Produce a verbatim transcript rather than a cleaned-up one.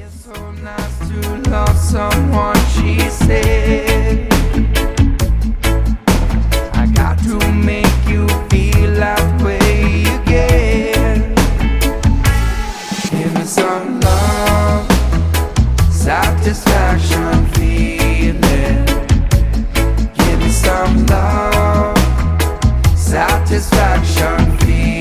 So nice to love someone, she said. I got to make you feel that way again. Give me some love, satisfaction feeling. Give me some love, satisfaction feeling.